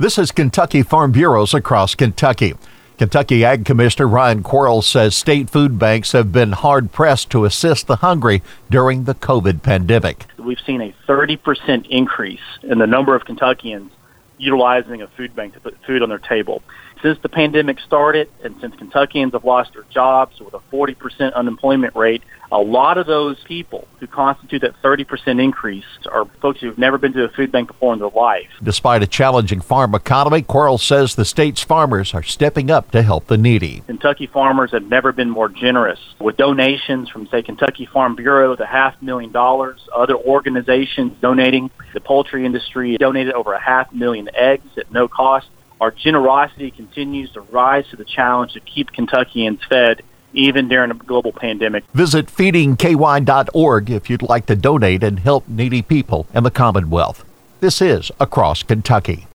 This is Kentucky Farm Bureaus across Kentucky. Kentucky Ag Commissioner Ryan Quarles says state food banks have been hard-pressed to assist the hungry during the COVID pandemic. We've seen a 30% increase in the number of Kentuckians utilizing a food bank to put food on their table. Since the pandemic started and since Kentuckians have lost their jobs with a 40% unemployment rate, a lot of those people who constitute that 30% increase are folks who've never been to a food bank before in their life. Despite a challenging farm economy, Quarles says the state's farmers are stepping up to help the needy. Kentucky farmers have never been more generous with donations from, say, Kentucky Farm Bureau to $500,000, other organizations donating. The poultry industry donated over 500,000 eggs at no cost. Our generosity continues to rise to the challenge to keep Kentuckians fed, even during a global pandemic. Visit feedingky.org if you'd like to donate and help needy people in the Commonwealth. This is Across Kentucky.